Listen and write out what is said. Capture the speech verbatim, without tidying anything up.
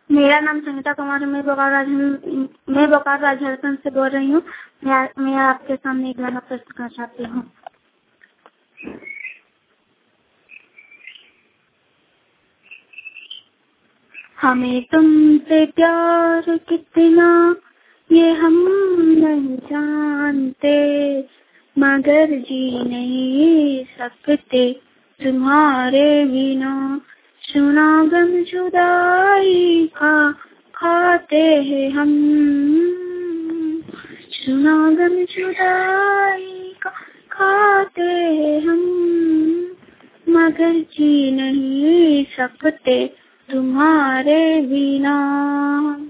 मेरा नाम संगीता कुमार है। मैं बोकारो राज मैं बोकारो राज झारखंड से बोल रही हूँ। मैं मैं आपके सामने एक गाना प्रस्तुत करना चाहती हूँ। हमें तुमसे प्यार कितना ये हम नहीं जानते, मगर जी नहीं सकते तुम्हारे बिना। सुना गम जुदाई का खाते हैं हम, सुना गम जुदाई का खाते हैं हम, मगर जी नहीं सकते तुम्हारे बिना।